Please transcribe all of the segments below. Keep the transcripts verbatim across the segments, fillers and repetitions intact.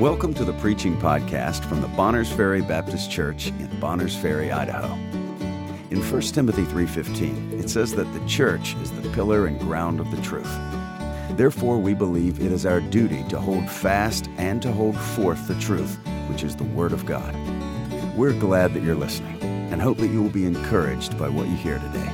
Welcome to the preaching podcast from the Bonners Ferry Baptist Church in Bonners Ferry, Idaho. In First Timothy three fifteen, it says that the church is the pillar and ground of the truth. Therefore, we believe it is our duty to hold fast and to hold forth the truth, which is the Word of God. We're glad that you're listening and hope that you will be encouraged by what you hear today.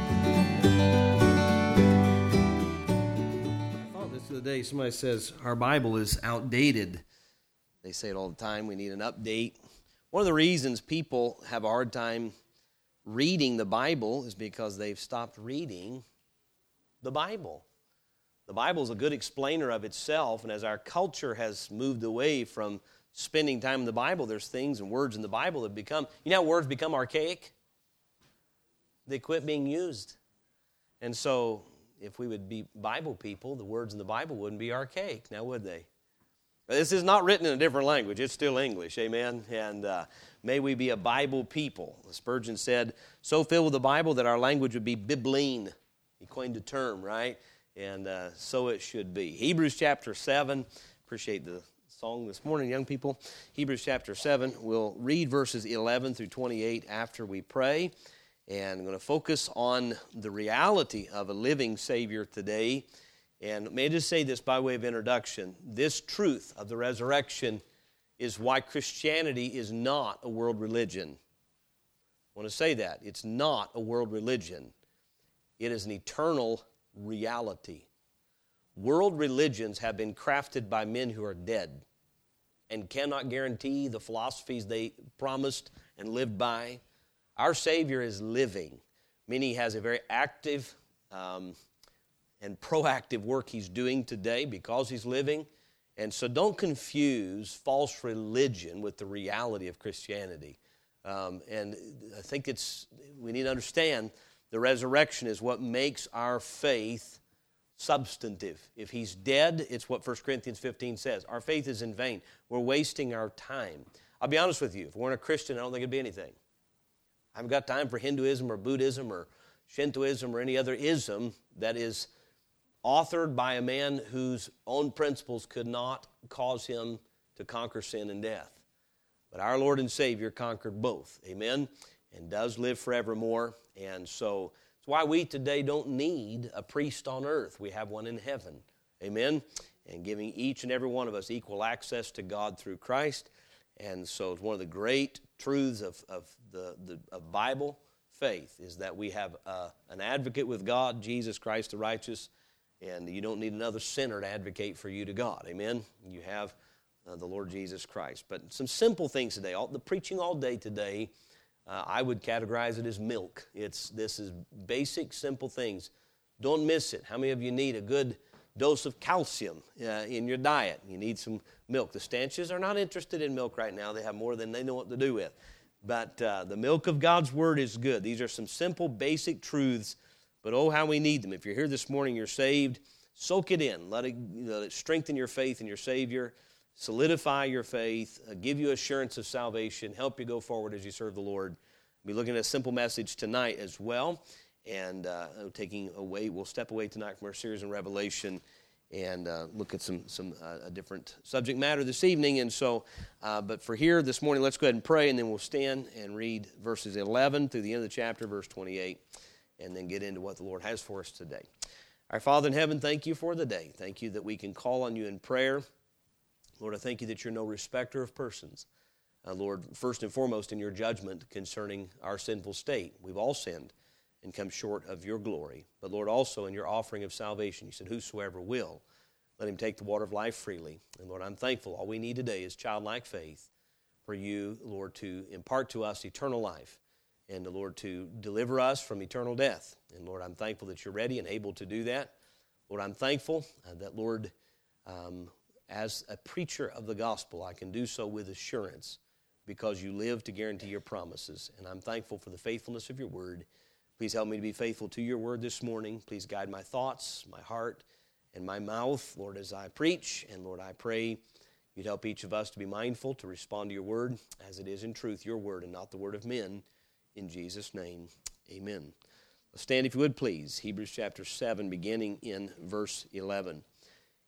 Oh, this is the day somebody says our Bible is outdated. They say it all the time. We need an update. One of the reasons people have a hard time reading the Bible is because they've stopped reading the Bible. The Bible is a good explainer of itself, and as our culture has moved away from spending time in the Bible, there's things and words in the Bible that become, you know how words become archaic? They quit being used. And so, if we would be Bible people, the words in the Bible wouldn't be archaic, now would they? This is not written in a different language. It's still English, amen? And uh, may we be a Bible people. Spurgeon said, so filled with the Bible that our language would be bibline. He coined a term, right? And uh, so it should be. Hebrews chapter seven. Appreciate the song this morning, young people. Hebrews chapter seven. We'll read verses eleven through twenty-eight after we pray. And I'm going to focus on the reality of a living Savior today. And may I just say this by way of introduction. This truth of the resurrection is why Christianity is not a world religion. I want to say that. It's not a world religion. It is an eternal reality. World religions have been crafted by men who are dead and cannot guarantee the philosophies they promised and lived by. Our Savior is living, meaning He has a very active um, and proactive work He's doing today because He's living. And so don't confuse false religion with the reality of Christianity. Um, and I think it's we need to understand the resurrection is what makes our faith substantive. If He's dead, it's what First Corinthians fifteen says. Our faith is in vain. We're wasting our time. I'll be honest with you. If we weren't a Christian, I don't think it'd be anything. I haven't got time for Hinduism or Buddhism or Shintoism or any other ism that is authored by a man whose own principles could not cause him to conquer sin and death. But our Lord and Savior conquered both, amen, and does live forevermore. And so it's why we today don't need a priest on earth. We have one in heaven, amen, and giving each and every one of us equal access to God through Christ. And so it's one of the great truths of, of the, the of Bible faith is that we have uh, an advocate with God, Jesus Christ the righteous. And you don't need another sinner to advocate for you to God. Amen? You have uh, the Lord Jesus Christ. But some simple things today. All, the preaching all day today, uh, I would categorize it as milk. It's This is basic, simple things. Don't miss it. How many of you need a good dose of calcium uh, in your diet? You need some milk. The Stanches are not interested in milk right now. They have more than they know what to do with. But uh, the milk of God's Word is good. These are some simple, basic truths. But oh, how we need them. If you're here this morning, you're saved, soak it in. Let it, let it strengthen your faith in your Savior, solidify your faith, uh, give you assurance of salvation, help you go forward as you serve the Lord. We'll be looking at a simple message tonight as well. And uh, taking away, we'll step away tonight from our series in Revelation and uh, look at some some uh, a different subject matter this evening. And so, uh, but for here this morning, let's go ahead and pray, and then we'll stand and read verses eleven through the end of the chapter, verse twenty-eight. And then get into what the Lord has for us today. Our Father in heaven, thank you for the day. Thank you that we can call on you in prayer. Lord, I thank you that you're no respecter of persons. Uh, Lord, first and foremost in your judgment concerning our sinful state. We've all sinned and come short of your glory. But Lord, also in your offering of salvation, you said, whosoever will, let him take the water of life freely. And Lord, I'm thankful. All we need today is childlike faith for you, Lord, to impart to us eternal life. And the Lord to deliver us from eternal death. And Lord, I'm thankful that you're ready and able to do that. Lord, I'm thankful uh, that, Lord, um, as a preacher of the gospel, I can do so with assurance because you live to guarantee your promises. And I'm thankful for the faithfulness of your word. Please help me to be faithful to your word this morning. Please guide my thoughts, my heart, and my mouth, Lord, as I preach. And Lord, I pray you'd help each of us to be mindful to respond to your word as it is in truth, your word, and not the word of men. In Jesus' name, amen. Stand if you would, please. Hebrews chapter seven, beginning in verse eleven.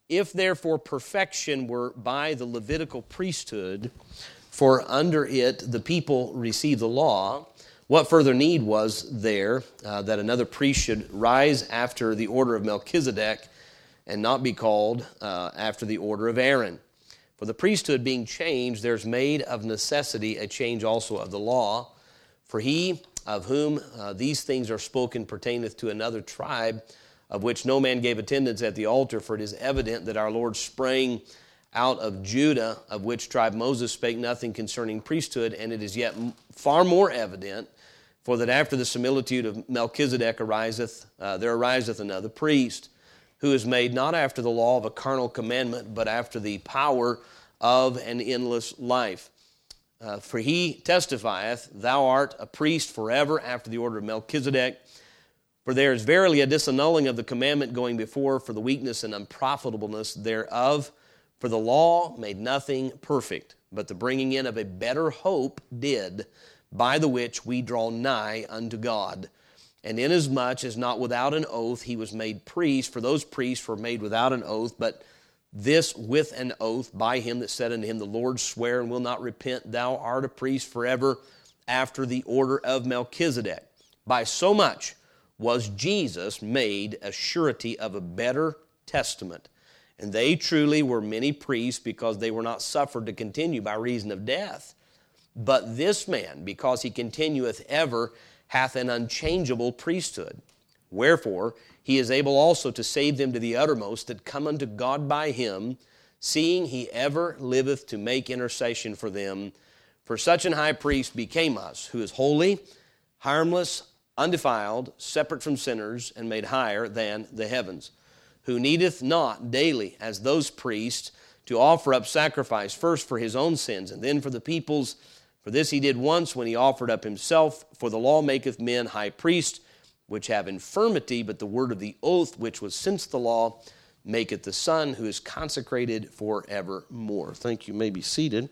If therefore perfection were by the Levitical priesthood, for under it the people received the law, what further need was there uh, that another priest should rise after the order of Melchizedek and not be called uh, after the order of Aaron? For the priesthood being changed, there's made of necessity a change also of the law. For he of whom uh, these things are spoken pertaineth to another tribe, of which no man gave attendance at the altar, for it is evident that our Lord sprang out of Judah, of which tribe Moses spake nothing concerning priesthood, and it is yet far more evident, for that after the similitude of Melchizedek ariseth, uh, there ariseth another priest, who is made not after the law of a carnal commandment, but after the power of an endless life. Uh, for he testifieth, Thou art a priest forever after the order of Melchizedek. For there is verily a disannulling of the commandment going before for the weakness and unprofitableness thereof. For the law made nothing perfect, but the bringing in of a better hope did, by the which we draw nigh unto God. And inasmuch as not without an oath he was made priest, for those priests were made without an oath, but this with an oath by him that said unto him, The Lord swear and will not repent, Thou art a priest forever after the order of Melchizedek. By so much was Jesus made a surety of a better testament. And they truly were many priests, because they were not suffered to continue by reason of death. But this man, because he continueth ever, hath an unchangeable priesthood. Wherefore he is able also to save them to the uttermost that come unto God by him, seeing he ever liveth to make intercession for them. For such an high priest became us, who is holy, harmless, undefiled, separate from sinners, and made higher than the heavens, who needeth not daily, as those priests, to offer up sacrifice, first for his own sins, and then for the people's. For this he did once, when he offered up himself. For the law maketh men high priests, which have infirmity, but the word of the oath, which was since the law, maketh the Son, who is consecrated forevermore. Thank you. You may be seated.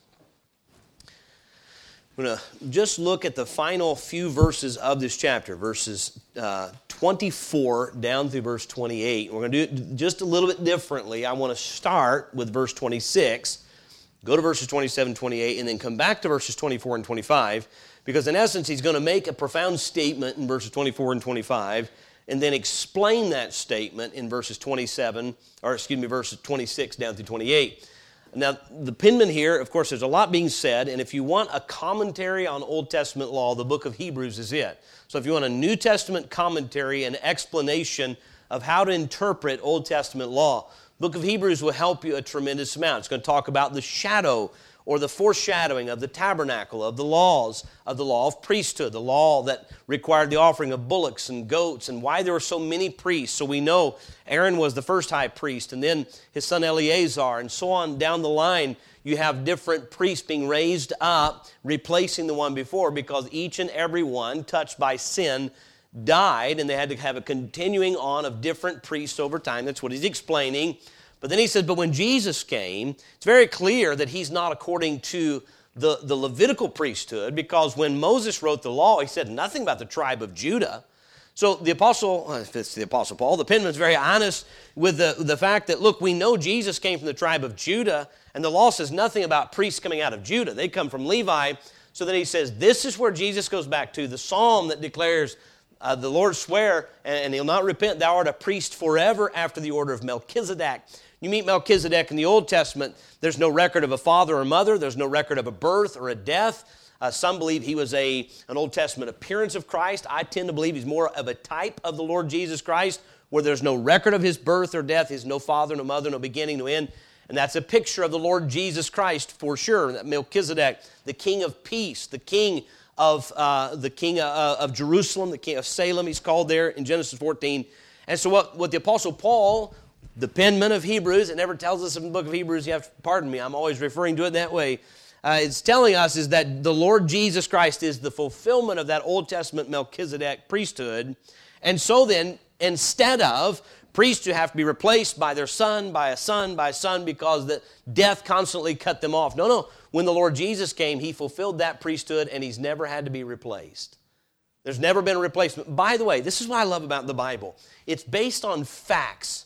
I'm going to just look at the final few verses of this chapter, verses uh, twenty-four down through verse twenty-eight. We're going to do it just a little bit differently. I want to start with verse twenty-six, go to verses twenty-seven, twenty-eight, and then come back to verses twenty-four and twenty-five, because in essence, he's going to make a profound statement in verses twenty-four and twenty-five, and then explain that statement in verses twenty-seven, or excuse me, verses twenty-six down through twenty-eight. Now, the penman here, of course, there's a lot being said, and if you want a commentary on Old Testament law, the book of Hebrews is it. So if you want a New Testament commentary and explanation of how to interpret Old Testament law, the book of Hebrews will help you a tremendous amount. It's going to talk about the shadow or the foreshadowing of the tabernacle, of the laws, of the law of priesthood, the law that required the offering of bullocks and goats, and why there were so many priests. So we know Aaron was the first high priest, and then his son Eleazar, and so on down the line. You have different priests being raised up, replacing the one before, because each and every one touched by sin died, and they had to have a continuing on of different priests over time. That's what he's explaining. But then he says, but when Jesus came, it's very clear that he's not according to the, the Levitical priesthood, because when Moses wrote the law, he said nothing about the tribe of Judah. So the apostle, if it's the apostle Paul, the penman's very honest with the, the fact that, look, we know Jesus came from the tribe of Judah, and the law says nothing about priests coming out of Judah. They come from Levi. So then he says, this is where Jesus goes back to, the psalm that declares, uh, the Lord swear, and, and he'll not repent, thou art a priest forever after the order of Melchizedek. You meet Melchizedek in the Old Testament, there's no record of a father or mother, there's no record of a birth or a death. Uh, some believe he was a, an Old Testament appearance of Christ. I tend to believe he's more of a type of the Lord Jesus Christ, where there's no record of his birth or death, he's no father, no mother, no beginning, no end. And that's a picture of the Lord Jesus Christ for sure. That Melchizedek, the King of peace, the King of uh, the King of, of Jerusalem, the King of Salem, he's called there in Genesis fourteen. And so what, what the Apostle Paul, the penman of Hebrews, it never tells us in the book of Hebrews, you have to pardon me, I'm always referring to it that way. Uh, it's telling us is that the Lord Jesus Christ is the fulfillment of that Old Testament Melchizedek priesthood. And so then, instead of priests who have to be replaced by their son, by a son, by a son, because the death constantly cut them off. No, no. When the Lord Jesus came, he fulfilled that priesthood, and he's never had to be replaced. There's never been a replacement. By the way, this is what I love about the Bible. It's based on facts.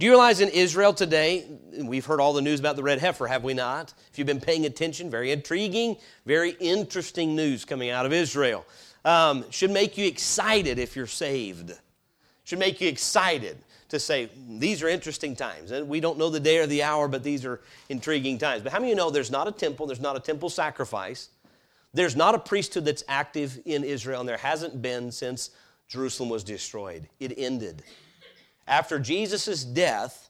Do you realize in Israel today, we've heard all the news about the red heifer, have we not? If you've been paying attention, very intriguing, very interesting news coming out of Israel. Um, should make you excited if you're saved. Should make you excited to say, these are interesting times. And we don't know the day or the hour, but these are intriguing times. But how many of you know there's not a temple, there's not a temple sacrifice, there's not a priesthood that's active in Israel, and there hasn't been since Jerusalem was destroyed. It ended. After Jesus' death,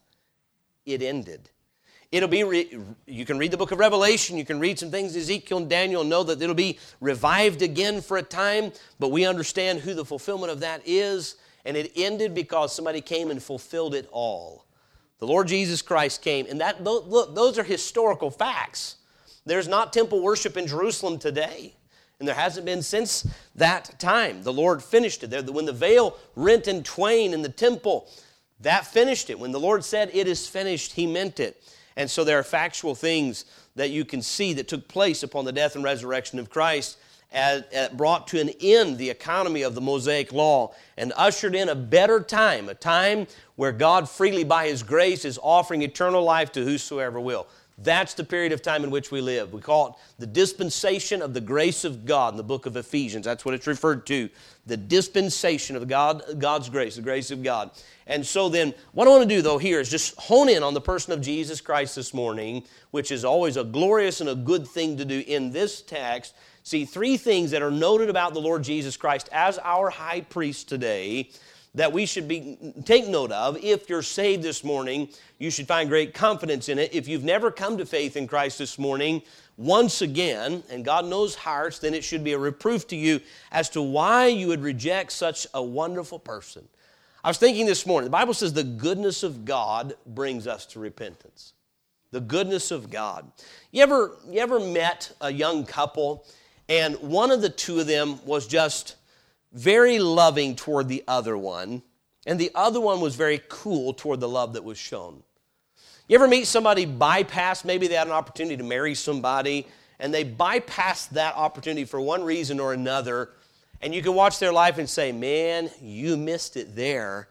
it ended. It'll be, re- you can read the book of Revelation, you can read some things, Ezekiel and Daniel, and know that it'll be revived again for a time, but we understand who the fulfillment of that is, and it ended because somebody came and fulfilled it all. The Lord Jesus Christ came, and that look, those are historical facts. There's not temple worship in Jerusalem today. And there hasn't been since that time. The Lord finished it. When the veil rent in twain in the temple, that finished it. When the Lord said, it is finished, He meant it. And so there are factual things that you can see that took place upon the death and resurrection of Christ, as, as brought to an end the economy of the Mosaic law and ushered in a better time, a time where God freely by His grace is offering eternal life to whosoever will. That's the period of time in which we live. We call it the dispensation of the grace of God in the book of Ephesians. That's what it's referred to, the dispensation of God, God's grace, the grace of God. And so then, what I want to do, though, here is just hone in on the person of Jesus Christ this morning, which is always a glorious and a good thing to do in this text. See, three things that are noted about the Lord Jesus Christ as our high priest today that we should be take note of. If you're saved this morning, you should find great confidence in it. If you've never come to faith in Christ this morning, once again, and God knows hearts, then it should be a reproof to you as to why you would reject such a wonderful person. I was thinking this morning, the Bible says the goodness of God brings us to repentance. The goodness of God. You ever, you ever met a young couple and one of the two of them was just very loving toward the other one, and the other one was very cool toward the love that was shown? You ever meet somebody bypass, maybe they had an opportunity to marry somebody, and they bypassed that opportunity for one reason or another, and you can watch their life and say, man, you missed it there.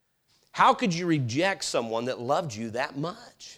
How could you reject someone that loved you that much?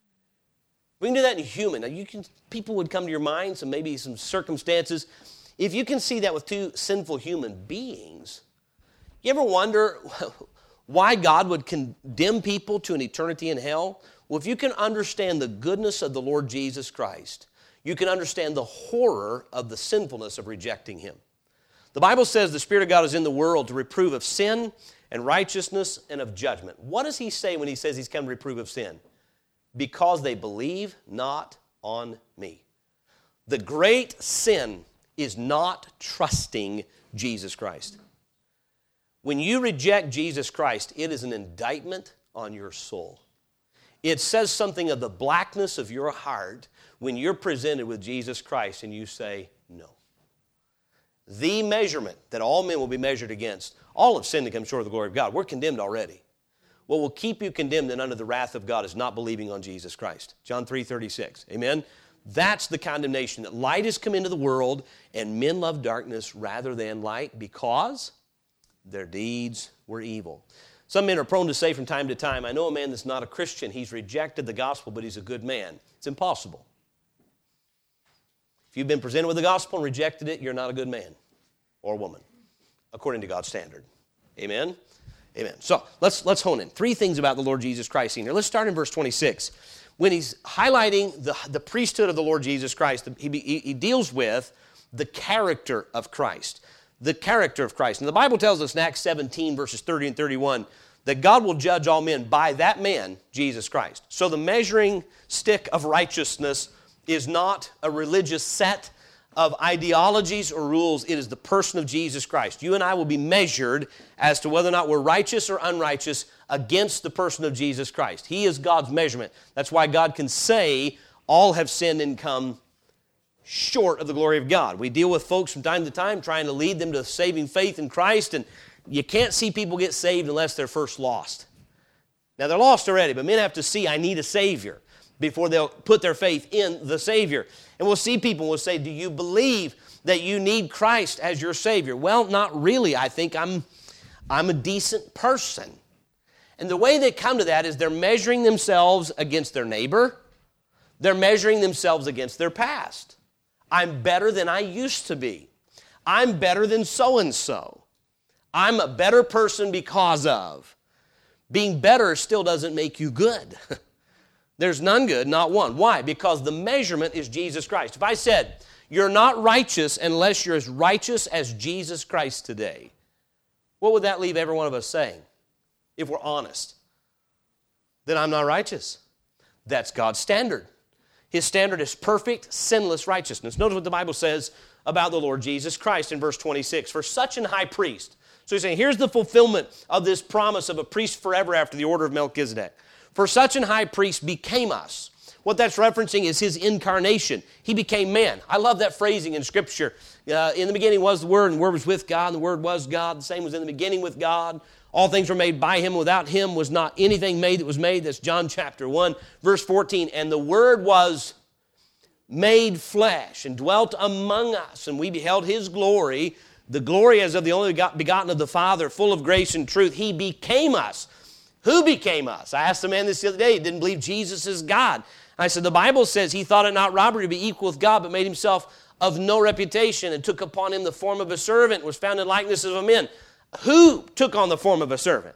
We can do that in human. Now, you can, people would come to your mind, some maybe some circumstances. If you can see that with two sinful human beings, you ever wonder why God would condemn people to an eternity in hell? Well, if you can understand the goodness of the Lord Jesus Christ, you can understand the horror of the sinfulness of rejecting Him. The Bible says the Spirit of God is in the world to reprove of sin and righteousness and of judgment. What does He say when He says He's come to reprove of sin? Because they believe not on me. The great sin is not trusting Jesus Christ. When you reject Jesus Christ, it is an indictment on your soul. It says something of the blackness of your heart when you're presented with Jesus Christ and you say, no. The measurement that all men will be measured against, all have sinned and come short of the glory of God. We're condemned already. What will keep you condemned and under the wrath of God is not believing on Jesus Christ. John three thirty-six. Amen? That's the condemnation, that light has come into the world and men love darkness rather than light because their deeds were evil. Some men are prone to say from time to time, I know a man that's not a Christian. He's rejected the gospel, but he's a good man. It's impossible. If you've been presented with the gospel and rejected it, you're not a good man or woman, according to God's standard. Amen? Amen. So let's, let's hone in. Three things about the Lord Jesus Christ here. Let's start in verse twenty-six. When he's highlighting the, the priesthood of the Lord Jesus Christ, he, he, he deals with the character of Christ. The character of Christ. And the Bible tells us in Acts seventeen, verses thirty and thirty-one, that God will judge all men by that man, Jesus Christ. So the measuring stick of righteousness is not a religious set of ideologies or rules. It is the person of Jesus Christ. You and I will be measured as to whether or not we're righteous or unrighteous against the person of Jesus Christ. He is God's measurement. That's why God can say, all have sinned and come short of the glory of God. We deal with folks from time to time trying to lead them to saving faith in Christ, and you can't see people get saved unless they're first lost. Now, they're lost already, but men have to see, I need a Savior, before they'll put their faith in the Savior. And we'll see people will say, do you believe that you need Christ as your Savior? Well, not really. I think I'm, I'm a decent person. And the way they come to that is they're measuring themselves against their neighbor. They're measuring themselves against their past. I'm better than I used to be. I'm better than so-and-so. I'm a better person because of. Being better still doesn't make you good. There's none good, not one. Why? Because the measurement is Jesus Christ. If I said, you're not righteous unless you're as righteous as Jesus Christ today, what would that leave every one of us saying? If we're honest, then I'm not righteous. That's God's standard. His standard is perfect, sinless righteousness. Notice what the Bible says about the Lord Jesus Christ in verse twenty-six. For such an high priest. So he's saying, here's the fulfillment of this promise of a priest forever after the order of Melchizedek. For such an high priest became us. What that's referencing is his incarnation. He became man. I love that phrasing in Scripture. Uh, in the beginning was the Word, and the Word was with God, and the Word was God. The same was in the beginning with God. All things were made by Him. Without Him was not anything made that was made. That's John chapter one, verse fourteen. And the Word was made flesh and dwelt among us, and we beheld His glory, the glory as of the only begotten of the Father, full of grace and truth. He became us. Who became us? I asked a man this the other day. He didn't believe Jesus is God. I said, the Bible says He thought it not robbery to be equal with God, but made Himself of no reputation and took upon Him the form of a servant, was found in likeness of men. Who took on the form of a servant?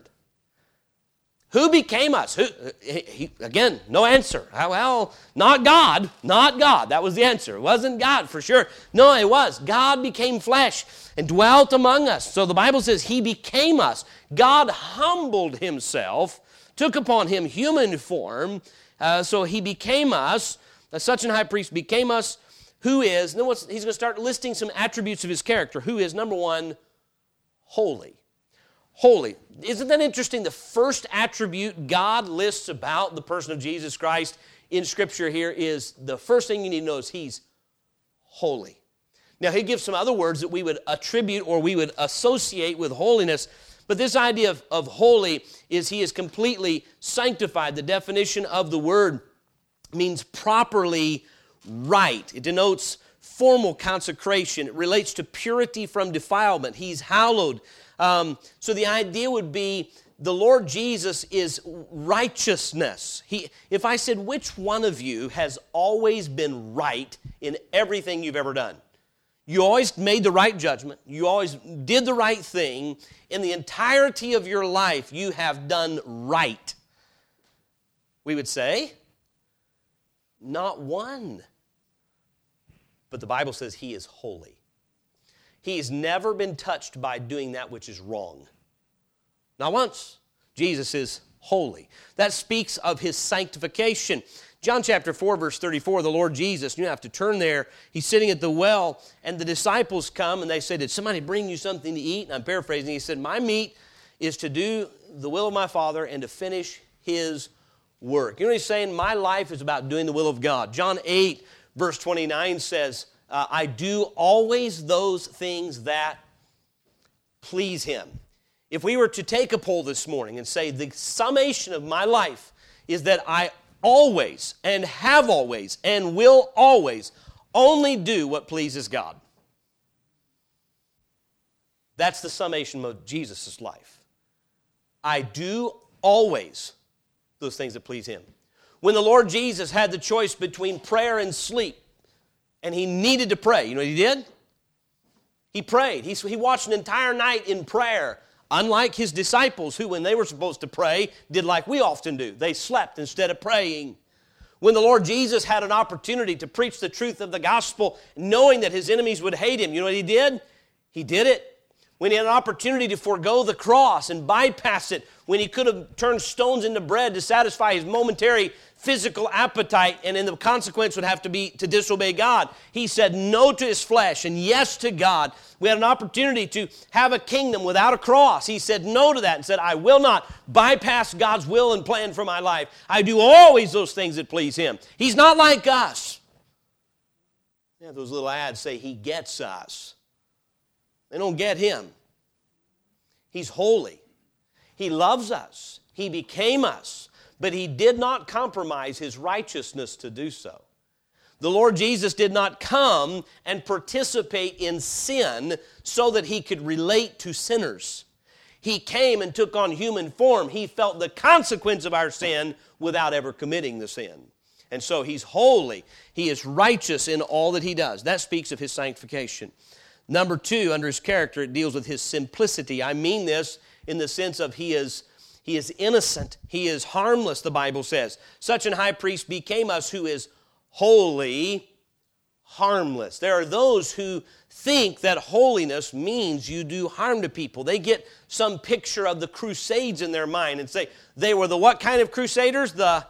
Who became us? Who? He, he, again, no answer. Well, not God. Not God. That was the answer. It wasn't God for sure. No, it was. God became flesh and dwelt among us. So the Bible says He became us. God humbled Himself, took upon Him human form, uh, so He became us. Uh, such an high priest became us. Who is, and then what's, he's going to start listing some attributes of His character. Who is, number one, holy. Holy. Isn't that interesting? The first attribute God lists about the person of Jesus Christ in Scripture here is the first thing you need to know is He's holy. Now, He gives some other words that we would attribute or we would associate with holiness, but this idea of, of holy is He is completely sanctified. The definition of the word means properly right. It denotes formal consecration. It relates to purity from defilement. He's hallowed. Um, so the idea would be the Lord Jesus is righteousness. He, if I said, which one of you has always been right in everything you've ever done? You always made the right judgment. You always did the right thing. In the entirety of your life, you have done right. We would say, not one. But the Bible says He is holy. He's never been touched by doing that which is wrong. Not once. Jesus is holy. That speaks of His sanctification. John chapter four, verse thirty-four, the Lord Jesus, you have to turn there. He's sitting at the well, and the disciples come, and they say, did somebody bring you something to eat? And I'm paraphrasing. He said, my meat is to do the will of my Father and to finish His work. You know what He's saying? My life is about doing the will of God. John eight, verse twenty-nine says, Uh, I do always those things that please Him. If we were to take a poll this morning and say the summation of my life is that I always and have always and will always only do what pleases God. That's the summation of Jesus' life. I do always those things that please Him. When the Lord Jesus had the choice between prayer and sleep, and He needed to pray. You know what He did? He prayed. He, he watched an entire night in prayer, unlike His disciples who, when they were supposed to pray, did like we often do. They slept instead of praying. When the Lord Jesus had an opportunity to preach the truth of the gospel, knowing that His enemies would hate Him, you know what He did? He did it. When He had an opportunity to forego the cross and bypass it, when He could have turned stones into bread to satisfy His momentary physical appetite, and in the consequence would have to be to disobey God, He said no to His flesh and yes to God. We had an opportunity to have a kingdom without a cross. He said no to that and said, I will not bypass God's will and plan for my life. I do always those things that please Him. He's not like us. Yeah, those little ads say He gets us. They don't get Him. He's holy. He loves us. He became us. But He did not compromise His righteousness to do so. The Lord Jesus did not come and participate in sin so that He could relate to sinners. He came and took on human form. He felt the consequence of our sin without ever committing the sin. And so He's holy. He is righteous in all that He does. That speaks of His sanctification. Number two, under His character, it deals with His simplicity. I mean this in the sense of He is, he is innocent. He is harmless, the Bible says. Such an high priest became us who is holy, harmless. There are those who think that holiness means you do harm to people. They get some picture of the Crusades in their mind and say, they were the what kind of crusaders? The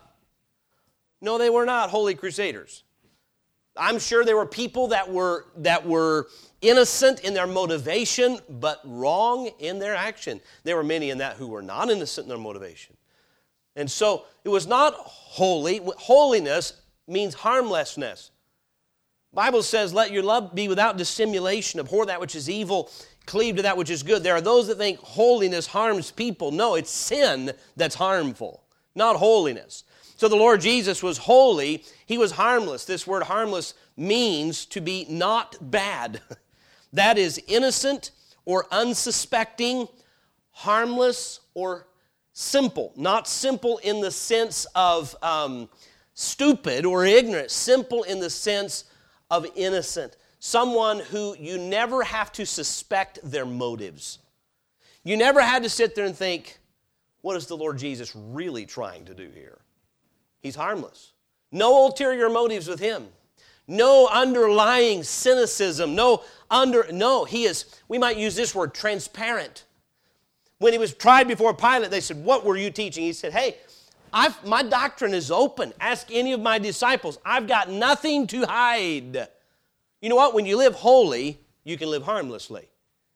No, they were not holy crusaders. I'm sure there were people that were that were innocent in their motivation, but wrong in their action. There were many in that who were not innocent in their motivation. And so it was not holy. Holiness means harmlessness. The Bible says, let your love be without dissimulation, abhor that which is evil, cleave to that which is good. There are those that think holiness harms people. No, it's sin that's harmful, not holiness. So the Lord Jesus was holy. He was harmless. This word harmless means to be not bad. That is innocent or unsuspecting, harmless or simple. Not simple in the sense of um, stupid or ignorant. Simple in the sense of innocent. Someone who you never have to suspect their motives. You never had to sit there and think, what is the Lord Jesus really trying to do here? He's harmless. No ulterior motives with Him. No underlying cynicism. No under. No, He is, we might use this word, transparent. When He was tried before Pilate, they said, what were you teaching? He said, hey, I've, my doctrine is open. Ask any of my disciples. I've got nothing to hide. You know what? When you live holy, you can live harmlessly.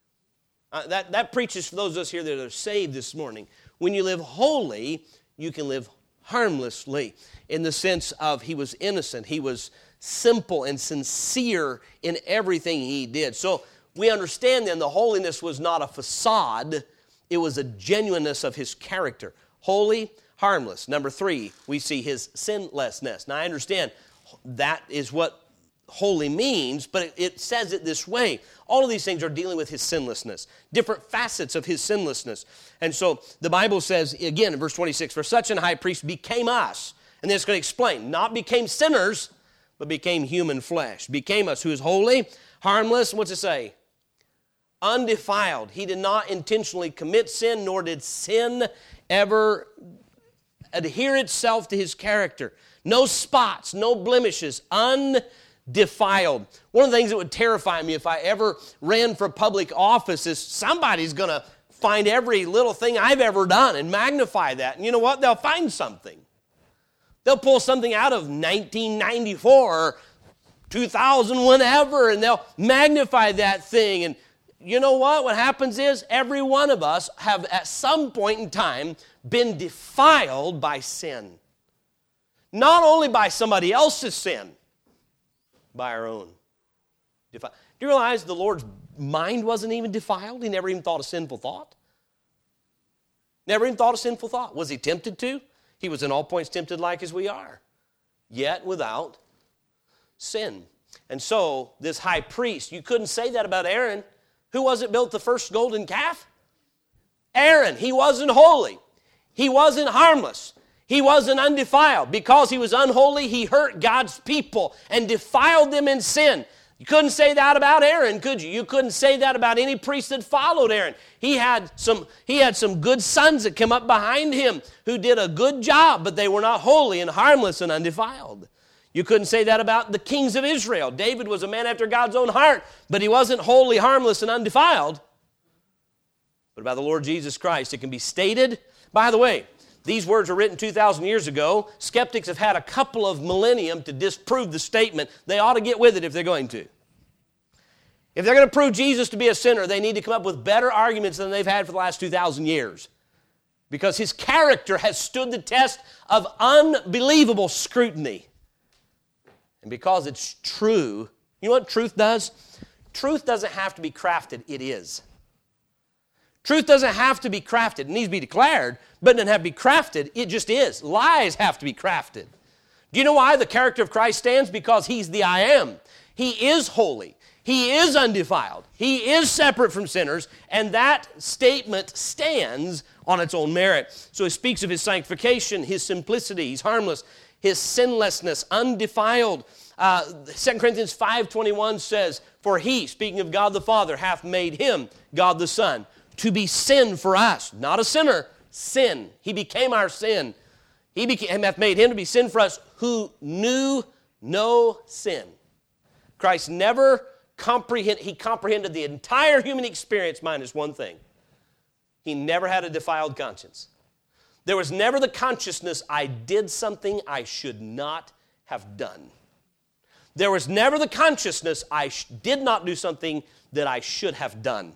Uh, that, that preaches for those of us here that are saved this morning. When you live holy, you can live harmlessly, in the sense of He was innocent. He was simple and sincere in everything He did. So we understand then the holiness was not a facade. It was a genuineness of His character. Holy, harmless. Number three, we see His sinlessness. Now I understand that is what holy means, but it, it says it this way. All of these things are dealing with His sinlessness, different facets of His sinlessness. And so the Bible says, again in verse twenty-six, for such an high priest became us. And then it's going to explain, not became sinners, but became human flesh. Became us, who is holy, harmless, what's it say? Undefiled. He did not intentionally commit sin, nor did sin ever adhere itself to His character. No spots, no blemishes, undefiled. One of the things that would terrify me if I ever ran for public office is somebody's going to find every little thing I've ever done and magnify that. And you know what? They'll find something. They'll pull something out of nineteen ninety-four or two thousand, whenever, and they'll magnify that thing. And you know what? What happens is every one of us have at some point in time been defiled by sin. Not only by somebody else's sin, by our own. Defi- Do you realize the Lord's mind wasn't even defiled? He never even thought a sinful thought. Never even thought a sinful thought. Was He tempted to? He was in all points tempted like as we are, yet without sin. And so this high priest, you couldn't say that about Aaron. Who was it built the first golden calf? Aaron. He wasn't holy. He wasn't harmless. He wasn't undefiled. Because he was unholy, he hurt God's people and defiled them in sin. You couldn't say that about Aaron, could you? You couldn't say that about any priest that followed Aaron. He had some, he had some good sons that came up behind him who did a good job, but they were not holy and harmless and undefiled. You couldn't say that about the kings of Israel. David was a man after God's own heart, but he wasn't holy, harmless, and undefiled. But about the Lord Jesus Christ, it can be stated. By the way, these words were written two thousand years ago. Skeptics have had a couple of millennium to disprove the statement. They ought to get with it if they're going to. If they're going to prove Jesus to be a sinner, they need to come up with better arguments than they've had for the last two thousand years. Because His character has stood the test of unbelievable scrutiny. And because it's true, you know what truth does? Truth doesn't have to be crafted, it is. Truth doesn't have to be crafted. It needs to be declared, but it doesn't have to be crafted. It just is. Lies have to be crafted. Do you know why the character of Christ stands? Because He's the I am. He is holy. He is undefiled. He is separate from sinners, and that statement stands on its own merit. So he speaks of his sanctification, his simplicity, he's harmless, his sinlessness, undefiled. Uh, Second Corinthians five twenty-one says, for he, speaking of God the Father, hath made him, God the Son, to be sin for us. Not a sinner, sin. He became our sin. He became, hath made him to be sin for us who knew no sin. Christ never comprehended, he comprehended the entire human experience minus one thing. He never had a defiled conscience. There was never the consciousness, I did something I should not have done. There was never the consciousness, I sh- did not do something that I should have done.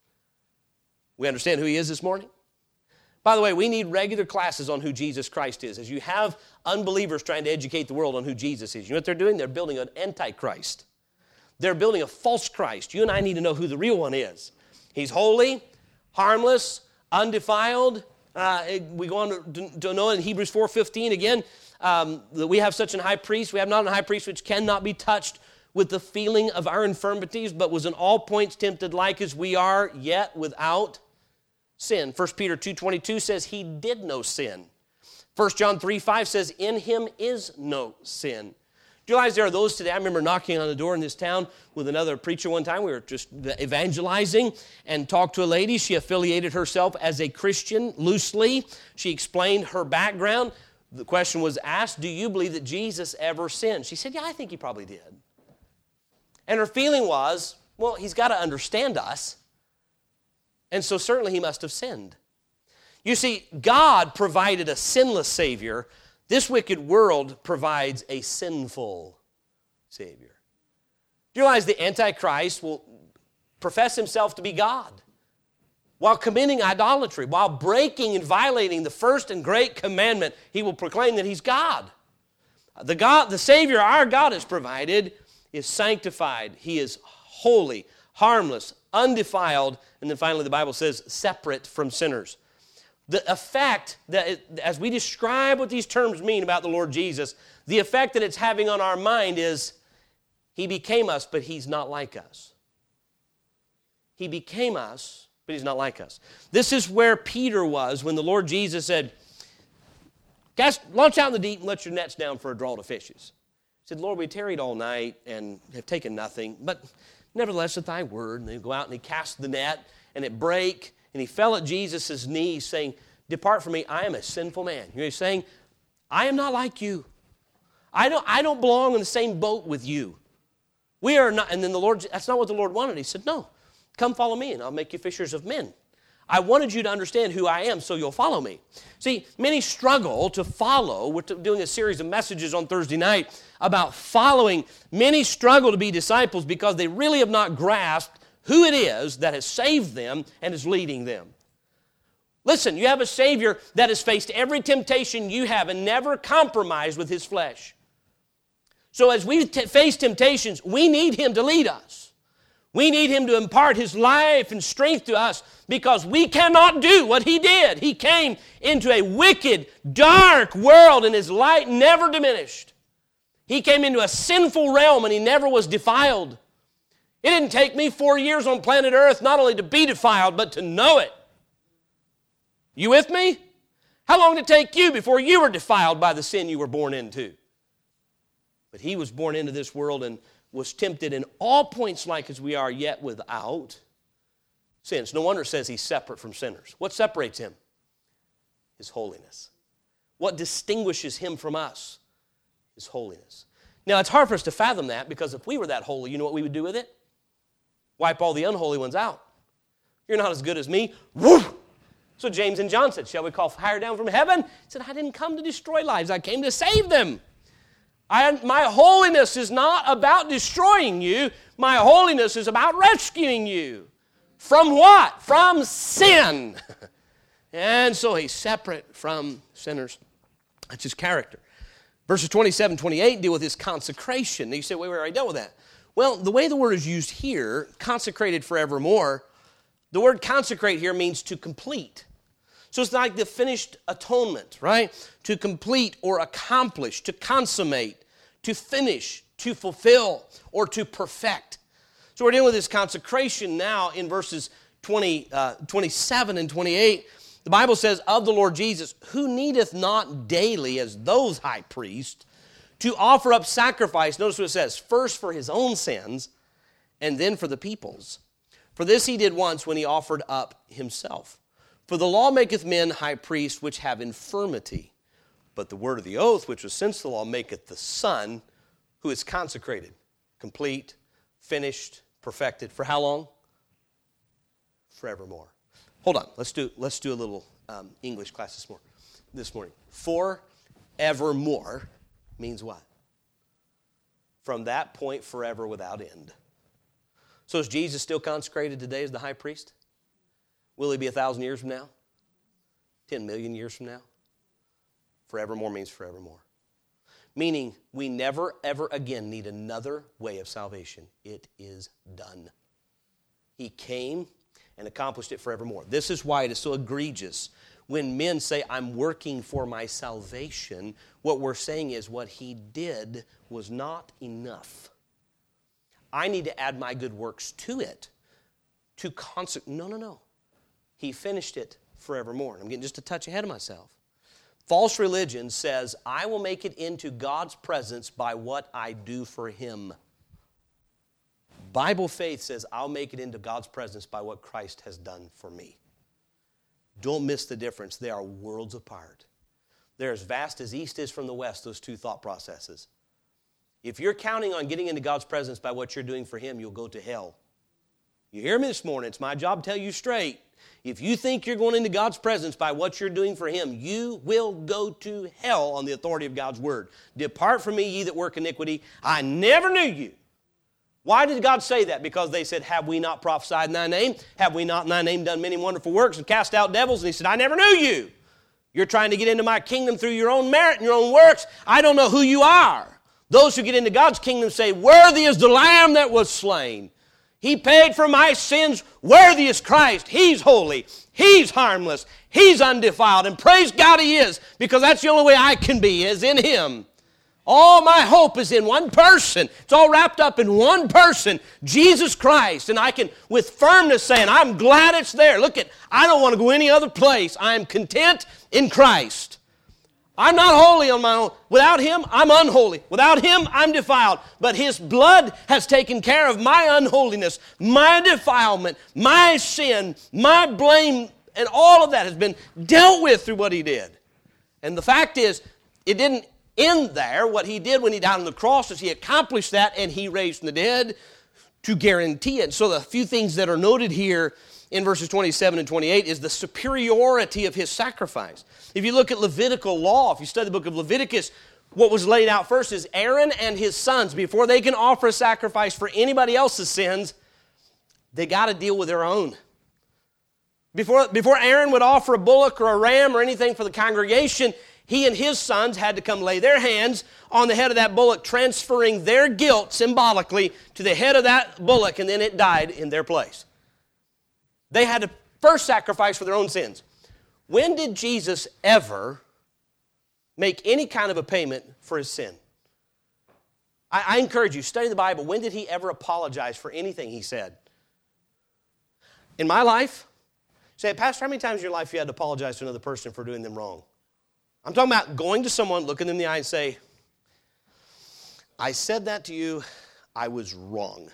We understand who he is this morning? By the way, we need regular classes on who Jesus Christ is. As you have unbelievers trying to educate the world on who Jesus is, you know what they're doing? They're building an antichrist. They're building a false Christ. You and I need to know who the real one is. He's holy, harmless, undefiled. Uh, we go on to, to know in Hebrews four fifteen again um, that we have such an high priest. We have not a high priest which cannot be touched with the feeling of our infirmities, but was in all points tempted like as we are, yet without sin. First Peter two twenty-two says he did no sin. First John three five says in him is no sin. Do you realize there are those today? I remember knocking on the door in this town with another preacher one time. We were just evangelizing and talked to a lady. She affiliated herself as a Christian loosely. She explained her background. The question was asked, do you believe that Jesus ever sinned? She said, yeah, I think he probably did. And her feeling was, well, he's got to understand us. And so certainly he must have sinned. You see, God provided a sinless Savior. This wicked world provides a sinful Savior. Do you realize the Antichrist will profess himself to be God while committing idolatry, while breaking and violating the first and great commandment? He will proclaim that he's God. The God, the Savior our God has provided is sanctified. He is holy, harmless, undefiled, and then finally the Bible says separate from sinners. The effect that, it, as we describe what these terms mean about the Lord Jesus, the effect that it's having on our mind is, he became us, but he's not like us. He became us, but he's not like us. This is where Peter was when the Lord Jesus said, cast, launch out in the deep and let your nets down for a draught of fishes. He said, Lord, we tarried all night and have taken nothing, but nevertheless at thy word. And they go out and he cast the net, and it brake. And he fell at Jesus' knees saying, depart from me, I am a sinful man. You know, he's saying, I am not like you. I don't, I don't belong in the same boat with you. We are not, and then the Lord, that's not what the Lord wanted. He said, no, come follow me and I'll make you fishers of men. I wanted you to understand who I am so you'll follow me. See, many struggle to follow. We're doing a series of messages on Thursday night about following. Many struggle to be disciples because they really have not grasped who it is that has saved them and is leading them. Listen, you have a Savior that has faced every temptation you have and never compromised with his flesh. So as we t- face temptations, we need him to lead us. We need him to impart his life and strength to us because we cannot do what he did. He came into a wicked, dark world and his light never diminished. He came into a sinful realm and he never was defiled. It didn't take me four years on planet Earth not only to be defiled, but to know it. You with me? How long did it take you before you were defiled by the sin you were born into? But he was born into this world and was tempted in all points like as we are, yet without sins. No wonder it says he's separate from sinners. What separates him? His holiness. What distinguishes him from us? His holiness. Now, it's hard for us to fathom that because if we were that holy, you know what we would do with it? Wipe all the unholy ones out. You're not as good as me. Woo! So James and John said, shall we call fire down from heaven? He said, I didn't come to destroy lives. I came to save them. I, my holiness is not about destroying you. My holiness is about rescuing you. From what? From sin. And so he's separate from sinners. That's his character. Verses twenty-seven, twenty-eight deal with his consecration. Now you say, wait, wait, I already dealt with that. Well, the way the word is used here, consecrated forevermore, the word consecrate here means to complete. So it's like the finished atonement, right? To complete or accomplish, to consummate, to finish, to fulfill, or to perfect. So we're dealing with this consecration now in verses twenty, uh, twenty-seven and twenty-eight. The Bible says, of the Lord Jesus, who needeth not daily as those high priests to offer up sacrifice. Notice what it says, first for his own sins and then for the people's. For this he did once when he offered up himself. For the law maketh men high priests which have infirmity. But the word of the oath, which was since the law, maketh the Son, who is consecrated, complete, finished, perfected. For how long? Forevermore. Hold on. Let's do let's do a little um, English class this morning. This morning. Forevermore means what? From that point, forever without end. So is Jesus still consecrated today as the high priest? Will he be a thousand years from now? Ten million years from now? Forevermore means forevermore. Meaning we never, ever again need another way of salvation. It is done. He came and accomplished it forevermore. This is why it is so egregious when men say, I'm working for my salvation. What we're saying is what he did was not enough. I need to add my good works to it to consecrate. No, no, no. He finished it forevermore. I'm getting just a touch ahead of myself. False religion says, I will make it into God's presence by what I do for him. Bible faith says, I'll make it into God's presence by what Christ has done for me. Don't miss the difference. They are worlds apart. They're as vast as east is from the west, those two thought processes. If you're counting on getting into God's presence by what you're doing for him, you'll go to hell. You hear me this morning? It's my job to tell you straight. If you think you're going into God's presence by what you're doing for him, you will go to hell on the authority of God's word. Depart from me, ye that work iniquity. I never knew you. Why did God say that? Because they said, have we not prophesied in thy name? Have we not in thy name done many wonderful works and cast out devils? And he said, I never knew you. You're trying to get into my kingdom through your own merit and your own works. I don't know who you are. Those who get into God's kingdom say, worthy is the Lamb that was slain. He paid for my sins. Worthy is Christ. He's holy. He's harmless. He's undefiled. And praise God he is, because that's the only way I can be, is in him. All my hope is in one person. It's all wrapped up in one person, Jesus Christ. And I can, with firmness, say, and I'm glad it's there. Look at, I don't want to go any other place. I am content in Christ. I'm not holy on my own. Without him, I'm unholy. Without him, I'm defiled. But his blood has taken care of my unholiness, my defilement, my sin, my blame, and all of that has been dealt with through what he did. And the fact is, it didn't end there. What he did when he died on the cross is he accomplished that, and he raised from the dead to guarantee it. So the few things that are noted here in verses twenty-seven and twenty-eight is the superiority of his sacrifice. If you look at Levitical law, if you study the book of Leviticus, what was laid out first is Aaron and his sons, before they can offer a sacrifice for anybody else's sins, they got to deal with their own. Before, before Aaron would offer a bullock or a ram or anything for the congregation, he and his sons had to come lay their hands on the head of that bullock, transferring their guilt symbolically to the head of that bullock, and then it died in their place. They had to first sacrifice for their own sins. When did Jesus ever make any kind of a payment for his sin? I, I encourage you, study the Bible. When did he ever apologize for anything he said? In my life, say, Pastor, how many times in your life you had to apologize to another person for doing them wrong? I'm talking about going to someone, looking them in the eye and say, I said that to you, I was wrong.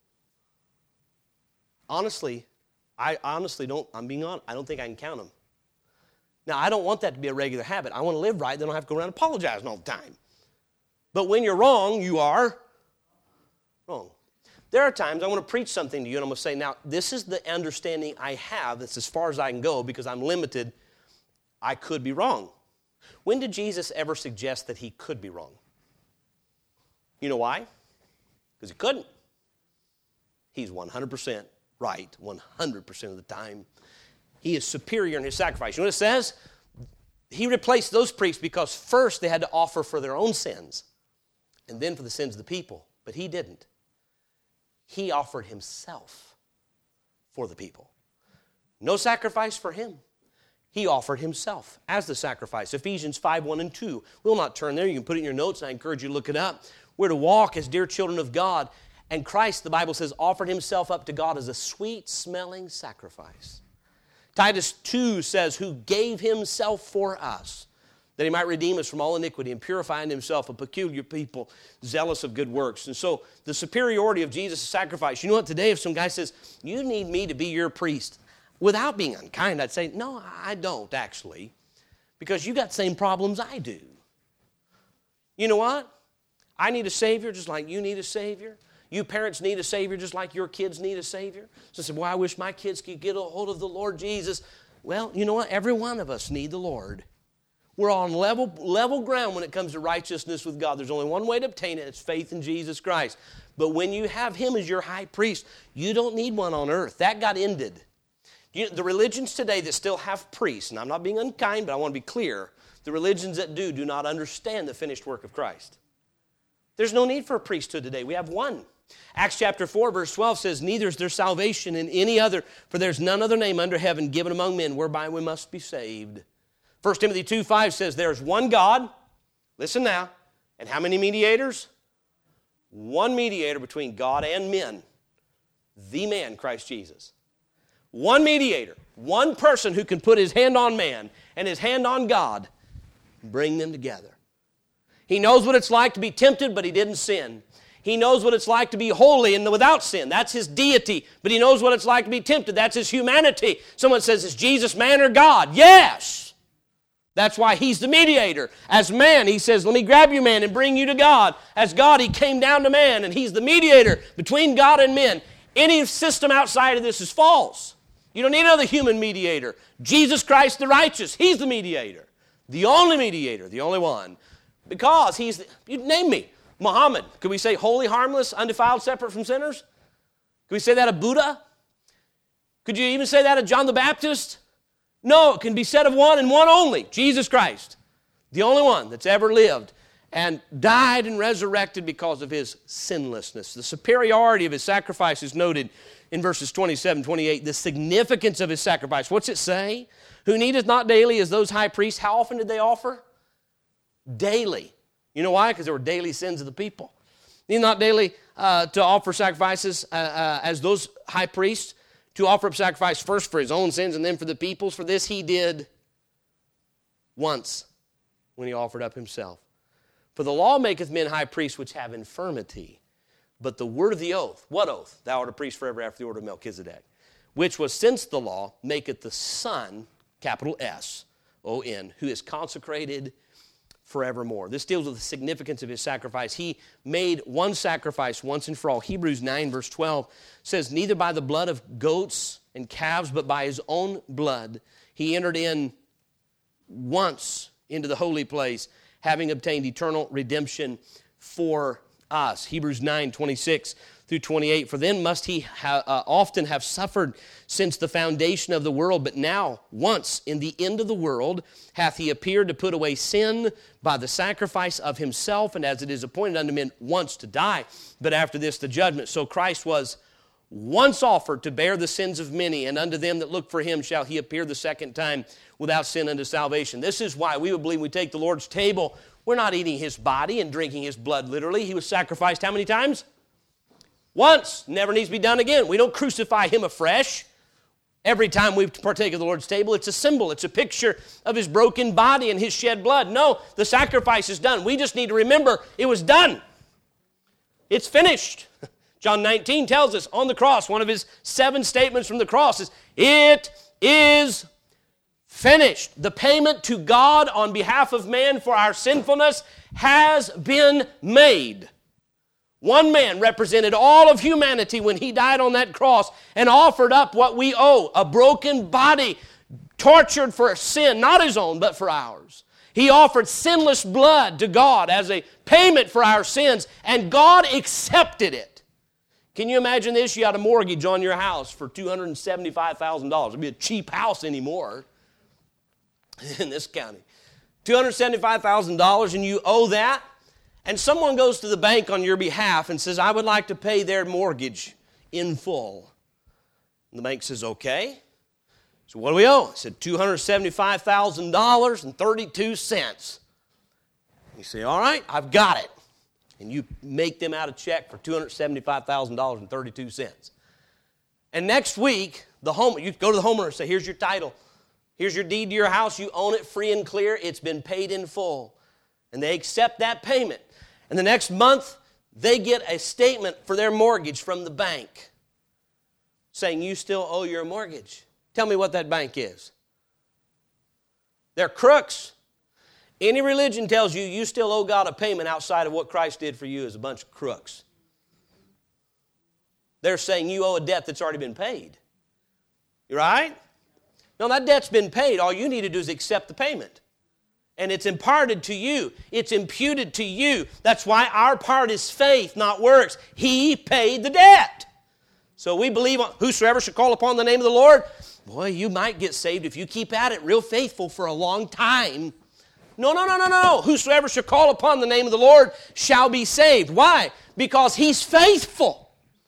Honestly, I honestly don't, I'm being honest, I don't think I can count them. Now, I don't want that to be a regular habit. I want to live right, then I don't have to go around apologizing all the time. But when you're wrong, you are wrong. There are times I want to preach something to you, and I'm going to say, now, this is the understanding I have. That's as far as I can go because I'm limited. I could be wrong. When did Jesus ever suggest that he could be wrong? You know why? Because he couldn't. He's one hundred percent right one hundred percent of the time. He is superior in his sacrifice. You know what it says? He replaced those priests because first they had to offer for their own sins and then for the sins of the people. But he didn't. He offered himself for the people. No sacrifice for him. He offered himself as the sacrifice. Ephesians five, one and two. We'll not turn there. You can put it in your notes. I encourage you to look it up. We're to walk as dear children of God And Christ, the Bible says, offered himself up to God as a sweet-smelling sacrifice. Titus two says, who gave himself for us, that he might redeem us from all iniquity and purify in himself a peculiar people, zealous of good works. And so the superiority of Jesus' sacrifice. You know what, today if some guy says, you need me to be your priest, without being unkind, I'd say, no, I don't actually, because you got the same problems I do. You know what? I need a Savior just like you need a Savior. You parents need a Savior just like your kids need a Savior. So I said, well, I wish my kids could get a hold of the Lord Jesus. Well, you know what? Every one of us need the Lord. We're on level, level ground when it comes to righteousness with God. There's only one way to obtain it. It's faith in Jesus Christ. But when you have him as your high priest, you don't need one on earth. That got ended. You know, the religions today that still have priests, and I'm not being unkind, but I want to be clear, the religions that do do not understand the finished work of Christ. There's no need for a priesthood today. We have one. Acts chapter four, verse twelve says, neither is there salvation in any other, for there's none other name under heaven given among men whereby we must be saved. First Timothy two five says, there's one God, listen now, and how many mediators? One mediator between God and men, the man, Christ Jesus. One mediator, one person who can put his hand on man and his hand on God and bring them together. He knows what it's like to be tempted, but he didn't sin. He knows what it's like to be holy and without sin. That's his deity. But he knows what it's like to be tempted. That's his humanity. Someone says, is Jesus man or God? Yes. That's why he's the mediator. As man, he says, let me grab you, man, and bring you to God. As God, he came down to man, and he's the mediator between God and men. Any system outside of this is false. You don't need another human mediator. Jesus Christ the righteous, he's the mediator. The only mediator, the only one. Because he's, the, you name me. Muhammad, could we say holy, harmless, undefiled, separate from sinners? Could we say that of Buddha? Could you even say that of John the Baptist? No, it can be said of one and one only, Jesus Christ. The only one that's ever lived and died and resurrected because of his sinlessness. The superiority of his sacrifice is noted in verses twenty-seven, twenty-eight. The significance of his sacrifice. What's it say? Who needeth not daily as those high priests. How often did they offer? Daily. You know why? Because there were daily sins of the people. Need not daily uh, to offer sacrifices uh, uh, as those high priests, to offer up sacrifice first for his own sins and then for the people's. For this he did once when he offered up himself. For the law maketh men high priests which have infirmity. But the word of the oath, what oath? Thou art a priest forever after the order of Melchizedek. Which was since the law, maketh the Son, capital S O N, who is consecrated forevermore. This deals with the significance of his sacrifice. He made one sacrifice once and for all. Hebrews nine verse twelve says, neither by the blood of goats and calves, but by his own blood, he entered in once into the holy place, having obtained eternal redemption for us. Hebrews nine twenty-six through twenty-eight. For then must he ha- uh, often have suffered since the foundation of the world, but now once in the end of the world hath he appeared to put away sin by the sacrifice of himself, and as it is appointed unto men once to die, but after this the judgment. So Christ was once offered to bear the sins of many, and unto them that look for him shall he appear the second time without sin unto salvation. This is why we would believe we take the Lord's table. We're not eating his body and drinking his blood literally. He was sacrificed how many times? Once. Never needs to be done again. We don't crucify him afresh. Every time we partake of the Lord's table, it's a symbol. It's a picture of his broken body and his shed blood. No, the sacrifice is done. We just need to remember it was done. It's finished. John nineteen tells us on the cross, one of his seven statements from the cross is, it is finished. The payment to God on behalf of man for our sinfulness has been made. One man represented all of humanity when he died on that cross and offered up what we owe, a broken body, tortured for sin, not his own, but for ours. He offered sinless blood to God as a payment for our sins, and God accepted it. Can you imagine this? You got a mortgage on your house for two hundred seventy-five thousand dollars. It'd be a cheap house anymore in this county. two hundred seventy-five thousand dollars, and you owe that. And someone goes to the bank on your behalf and says, I would like to pay their mortgage in full. And the bank says, okay. So what do we owe? I said, two hundred seventy-five thousand dollars and thirty-two cents. You say, all right, I've got it. and you make them out a check for two hundred seventy-five thousand dollars and thirty-two cents. And next week, the home, you go to the homeowner and say, here's your title. Here's your deed to your house. You own it free and clear. It's been paid in full. And they accept that payment. And the next month, they get a statement for their mortgage from the bank saying you still owe your mortgage. Tell me what that bank is. They're crooks. Any religion tells you you still owe God a payment outside of what Christ did for you is a bunch of crooks. They're saying you owe a debt that's already been paid. You right? No, that debt's been paid. All you need to do is accept the payment. And it's imparted to you. It's imputed to you. That's why our part is faith, not works. He paid the debt. So we believe on whosoever shall call upon the name of the Lord. Boy, you might get saved if you keep at it real faithful for a long time. No, no, no, no, no. Whosoever shall call upon the name of the Lord shall be saved. Why? Because He's faithful.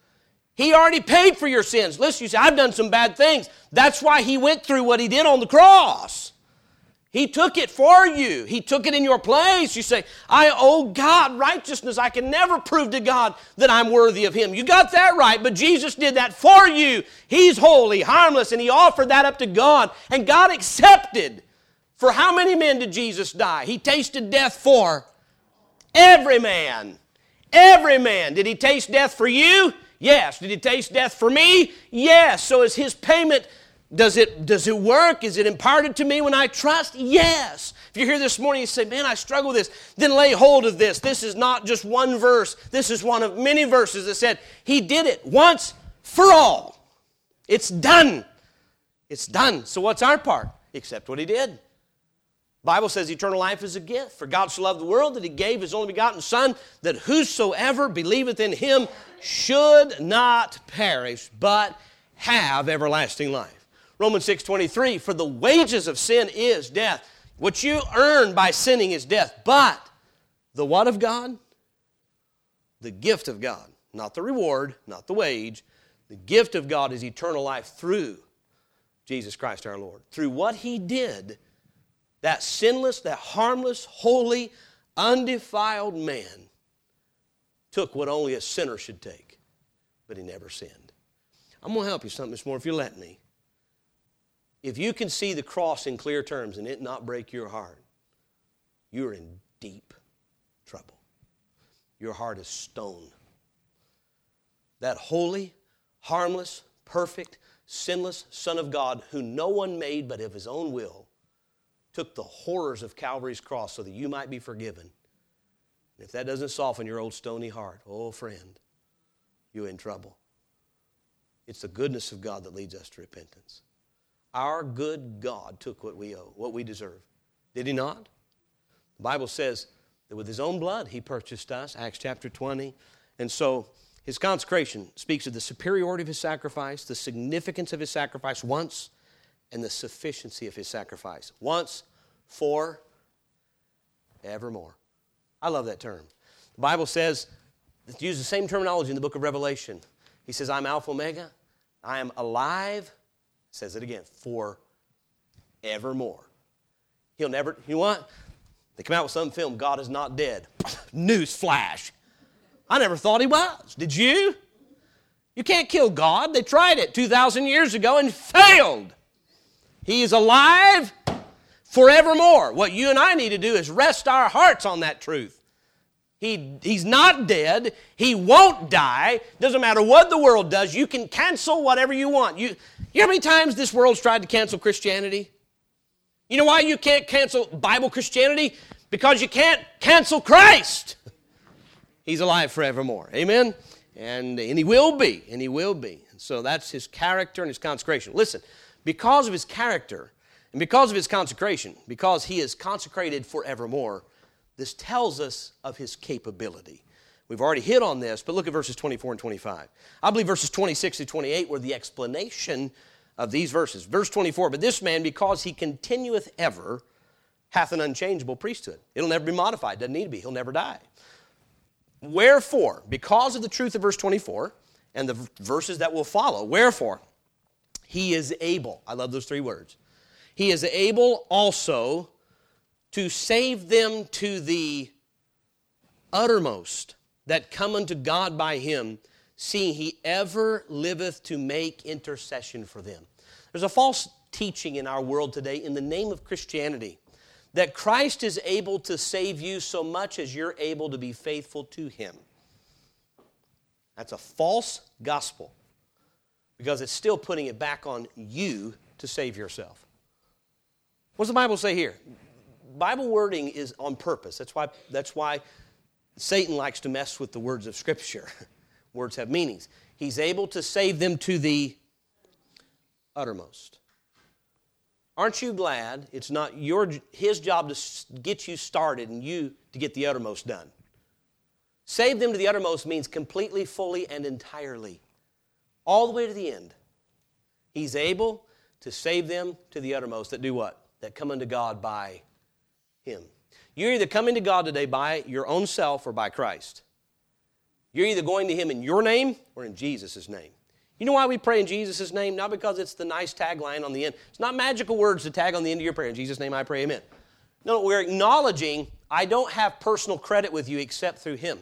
He already paid for your sins. Listen, you say, I've done some bad things. That's why He went through what He did on the cross. He took it for you. He took it in your place. You say, I owe God righteousness. I can never prove to God that I'm worthy of Him. You got that right, but Jesus did that for you. He's holy, harmless, and He offered that up to God. And God accepted. For how many men did Jesus die? He tasted death for every man. Every man. Did He taste death for you? Yes. Did He taste death for me? Yes. So is His payment, does it, does it work? Is it imparted to me when I trust? Yes. If you're here this morning and you say, man, I struggle with this, then lay hold of this. This is not just one verse. This is one of many verses that said He did it once for all. It's done. It's done. So what's our part? Accept what He did. The Bible says eternal life is a gift. For God so loved the world that He gave His only begotten Son, that whosoever believeth in Him should not perish, but have everlasting life. Romans six twenty-three, for the wages of sin is death. What you earn by sinning is death. But the what of God? The gift of God. Not the reward, not the wage. The gift of God is eternal life through Jesus Christ our Lord. Through what He did, that sinless, that harmless, holy, undefiled man took what only a sinner should take, but He never sinned. I'm going to help you something this morning if you let me. If you can see the cross in clear terms and it not break your heart, you're in deep trouble. Your heart is stone. That holy, harmless, perfect, sinless Son of God, who no one made but of His own will, took the horrors of Calvary's cross so that you might be forgiven. And if that doesn't soften your old stony heart, oh friend, you're in trouble. It's the goodness of God that leads us to repentance. Our good God took what we owe, what we deserve. Did He not? The Bible says that with His own blood He purchased us, Acts chapter twenty. And so His consecration speaks of the superiority of His sacrifice, the significance of His sacrifice once, and the sufficiency of His sacrifice. Once, for, evermore. I love that term. The Bible says, it uses the same terminology in the book of Revelation. He says, I'm Alpha Omega. I am alive. Says it again, for evermore. He'll never, you know what? They come out with some film, God is not dead. News flash. I never thought He was. Did you? You can't kill God. They tried it two thousand years ago and failed. He is alive forevermore. What you and I need to do is rest our hearts on that truth. He, he's not dead. He won't die. Doesn't matter what the world does. You can cancel whatever you want. You, you know how many times this world's tried to cancel Christianity? You know why you can't cancel Bible Christianity? Because you can't cancel Christ. He's alive forevermore. Amen? And, and He will be. And He will be. And so that's His character and His consecration. Listen. Because of His character and because of His consecration, because He is consecrated forevermore, this tells us of His capability. We've already hit on this, but look at verses twenty-four and twenty-five. I believe verses twenty-six to twenty-eight were the explanation of these verses. Verse twenty-four, but this man, because He continueth ever, hath an unchangeable priesthood. It'll never be modified. Doesn't need to be. He'll never die. Wherefore, because of the truth of verse twenty-four and the verses that will follow, wherefore, He is able. I love those three words. He is able also to save them to the uttermost that come unto God by him, seeing he ever liveth to make intercession for them. There's a false teaching in our world today in the name of Christianity that Christ is able to save you so much as you're able to be faithful to him. That's a false gospel because it's still putting it back on you to save yourself. What does the Bible say here? Bible wording is on purpose. That's why, that's why Satan likes to mess with the words of Scripture. Words have meanings. He's able to save them to the uttermost. Aren't you glad it's not your his job to get you started and you to get the uttermost done? Save them to the uttermost means completely, fully, and entirely. All the way to the end. He's able to save them to the uttermost that do what? That come unto God by him. You're either coming to God today by your own self or by Christ. You're either going to him in your name or in Jesus' name. You know why we pray in Jesus' name? Not because it's the nice tagline on the end. It's not magical words to tag on the end of your prayer. In Jesus' name I pray, amen. No, we're acknowledging I don't have personal credit with you except through him.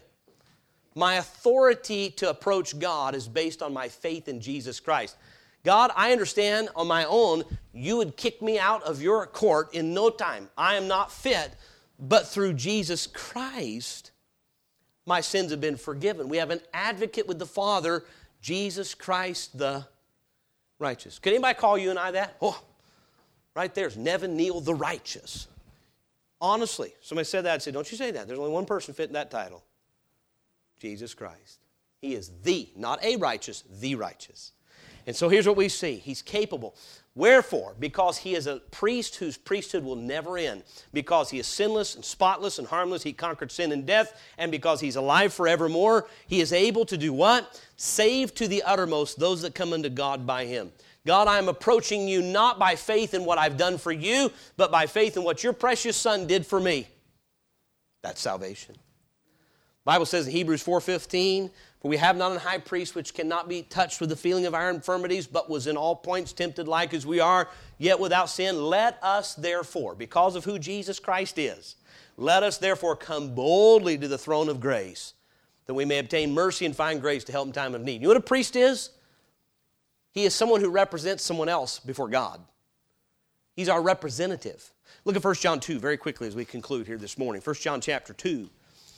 My authority to approach God is based on my faith in Jesus Christ. God, I understand on my own you would kick me out of your court in no time. I am not fit, but through Jesus Christ, my sins have been forgiven. We have an advocate with the Father, Jesus Christ the righteous. Can anybody call you and I that? Oh, right there's Nevin Neal the righteous. Honestly, somebody said that, I said, don't you say that. There's only one person fitting that title. Jesus Christ. He is the, not a righteous, the righteous. And so here's what we see. He's capable. Wherefore, because he is a priest whose priesthood will never end, because he is sinless and spotless and harmless, he conquered sin and death, and because he's alive forevermore, he is able to do what? Save to the uttermost those that come unto God by him. God, I am approaching you not by faith in what I've done for you, but by faith in what your precious Son did for me. That's salvation. The Bible says in Hebrews four fifteen, for we have not an high priest which cannot be touched with the feeling of our infirmities, but was in all points tempted like as we are, yet without sin. Let us therefore, because of who Jesus Christ is, let us therefore come boldly to the throne of grace, that we may obtain mercy and find grace to help in time of need. You know what a priest is? He is someone who represents someone else before God. He's our representative. Look at First John two very quickly as we conclude here this morning. First John chapter two.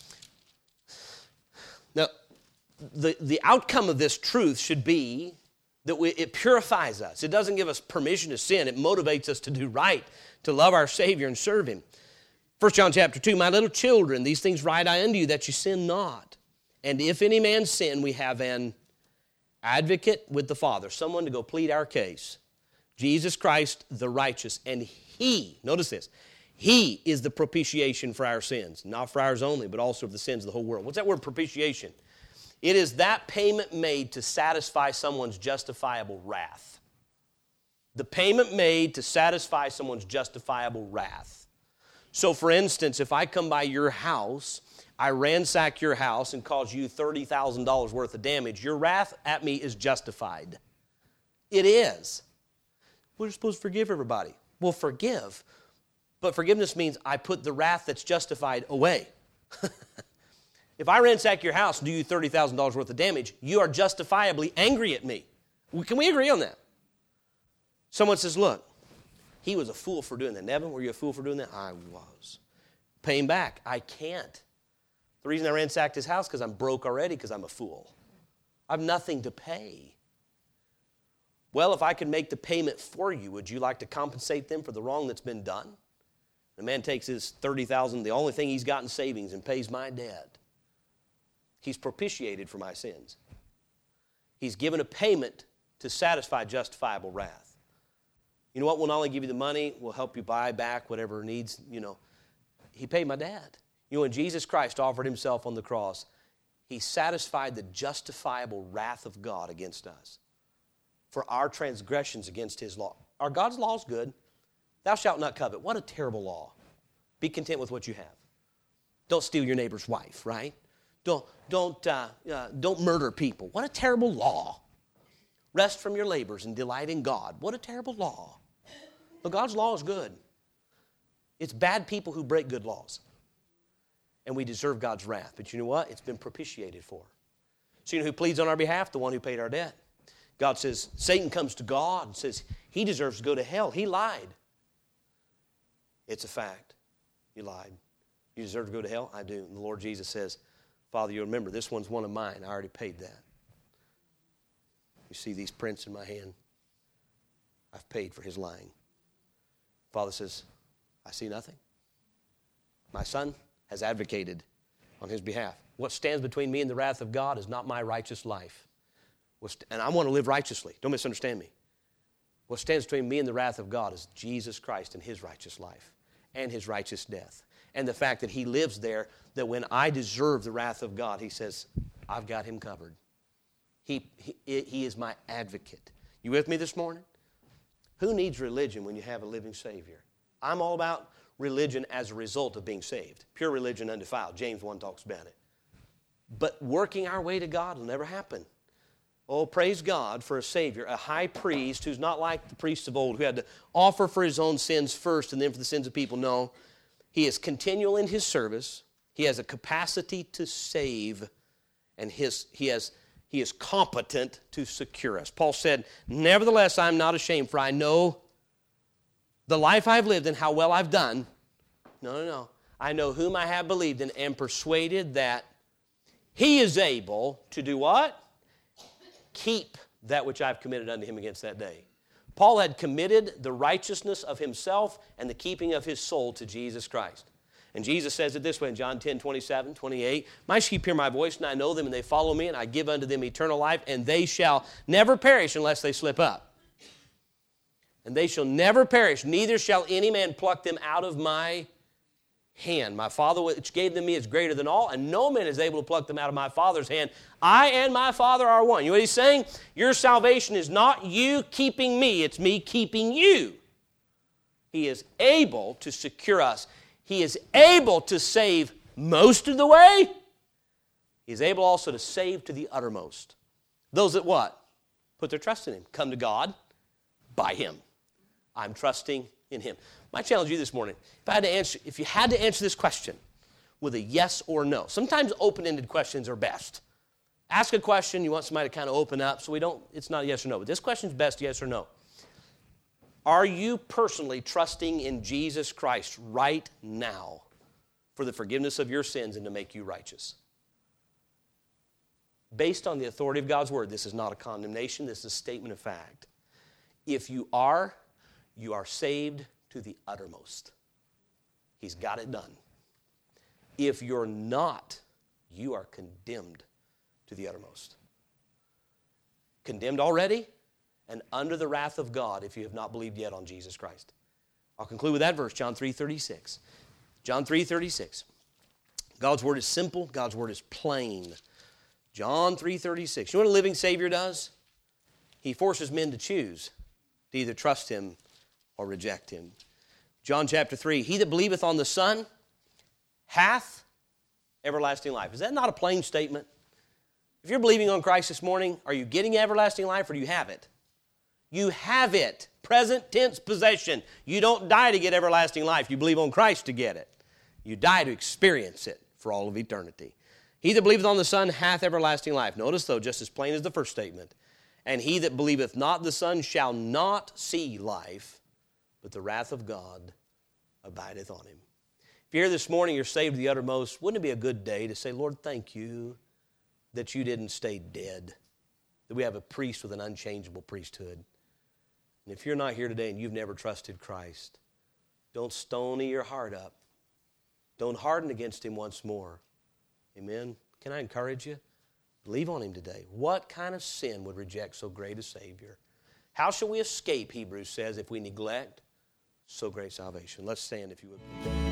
Now, the, the outcome of this truth should be that we, it purifies us. It doesn't give us permission to sin. It motivates us to do right, to love our Savior and serve him. First John chapter two, my little children, these things write I unto you that you sin not. And if any man sin, we have an advocate with the Father, someone to go plead our case. Jesus Christ the righteous. And he, notice this, he is the propitiation for our sins. Not for ours only, but also for the sins of the whole world. What's that word propitiation? It is that payment made to satisfy someone's justifiable wrath. The payment made to satisfy someone's justifiable wrath. So for instance, if I come by your house, I ransack your house and cause you thirty thousand dollars worth of damage, your wrath at me is justified. It is. We're supposed to forgive everybody. Well, forgive. But forgiveness means I put the wrath that's justified away. If I ransack your house and do you thirty thousand dollars worth of damage, you are justifiably angry at me. Can we agree on that? Someone says, look, he was a fool for doing that. Nevin, were you a fool for doing that? I was. Pay him back. I can't. The reason I ransacked his house is because I'm broke already because I'm a fool. I have nothing to pay. Well, if I could make the payment for you, would you like to compensate them for the wrong that's been done? The man takes his thirty thousand dollars, the only thing he's got in savings, and pays my debt. He's propitiated for my sins. He's given a payment to satisfy justifiable wrath. You know what? We'll not only give you the money, we'll help you buy back whatever needs, you know. He paid my debt. You know, when Jesus Christ offered himself on the cross, he satisfied the justifiable wrath of God against us for our transgressions against his law. Our God's law is good. Thou shalt not covet. What a terrible law. Be content with what you have. Don't steal your neighbor's wife, right? Don't, don't, uh, uh, don't murder people. What a terrible law. Rest from your labors and delight in God. What a terrible law. But God's law is good. It's bad people who break good laws. and we deserve God's wrath. But you know what? It's been propitiated for. So you know who pleads on our behalf? The one who paid our debt. God says, Satan comes to God and says, he deserves to go to hell. He lied. It's a fact. You lied. You deserve to go to hell? I do. And the Lord Jesus says, Father, you remember, this one's one of mine. I already paid that. You see these prints in my hand? I've paid for his lying. Father says, I see nothing. My son has advocated on his behalf. What stands between me and the wrath of God is not my righteous life. And I want to live righteously. Don't misunderstand me. What stands between me and the wrath of God is Jesus Christ and his righteous life and his righteous death. And the fact that he lives there, that when I deserve the wrath of God, he says, I've got him covered. He, he, he is my advocate. You with me this morning? Who needs religion when you have a living Savior? I'm all about religion as a result of being saved. Pure religion undefiled. James one talks about it. But working our way to God will never happen. Oh, praise God for a Savior, a high priest who's not like the priests of old, who had to offer for his own sins first and then for the sins of people. No, he is continual in his service. He has a capacity to save, and his, he, has, he is competent to secure us. Paul said, nevertheless, I'm not ashamed, for I know the life I've lived and how well I've done. No, no, no. I know whom I have believed and am persuaded that he is able to do what? Keep that which I've committed unto him against that day. Paul had committed the righteousness of himself and the keeping of his soul to Jesus Christ. And Jesus says it this way in John ten, twenty-seven, twenty-eight. My sheep hear my voice, and I know them, and they follow me, and I give unto them eternal life, and they shall never perish unless they slip up. And they shall never perish, neither shall any man pluck them out of my hand. My Father which gave them me is greater than all, and no man is able to pluck them out of my Father's hand. I and my Father are one. You know what he's saying? Your salvation is not you keeping me, it's me keeping you. He is able to secure us. He is able to save most of the way. He is able also to save to the uttermost. Those that what? Put their trust in him. Come to God by him. I'm trusting in him. My challenge to you this morning, if I had to answer, if you had to answer this question with a yes or no, sometimes open-ended questions are best. Ask a question, you want somebody to kind of open up, so we don't, it's not a yes or no, but this question's best yes or no. Are you personally trusting in Jesus Christ right now for the forgiveness of your sins and to make you righteous? Based on the authority of God's word, this is not a condemnation, this is a statement of fact. If you are, you are saved to the uttermost. He's got it done. If you're not, you are condemned to the uttermost. Condemned already and under the wrath of God if you have not believed yet on Jesus Christ. I'll conclude with that verse, John three thirty-six. John three thirty-six. God's word is simple. God's word is plain. John three thirty-six. You know what a living Savior does? He forces men to choose to either trust him or reject him. John chapter three, he that believeth on the Son hath everlasting life. Is that not a plain statement? If you're believing on Christ this morning, are you getting everlasting life or do you have it? You have it. Present tense possession. You don't die to get everlasting life. You believe on Christ to get it. You die to experience it for all of eternity. He that believeth on the Son hath everlasting life. Notice though, just as plain as the first statement. And he that believeth not the Son shall not see life, but the wrath of God abideth on him. If you're here this morning, you're saved to the uttermost, wouldn't it be a good day to say, Lord, thank you that you didn't stay dead, that we have a priest with an unchangeable priesthood. And if you're not here today and you've never trusted Christ, don't stony your heart up. Don't harden against him once more. Amen? Can I encourage you? Believe on him today. What kind of sin would reject so great a Savior? How shall we escape, Hebrews says, if we neglect so great salvation? Let's stand if you would.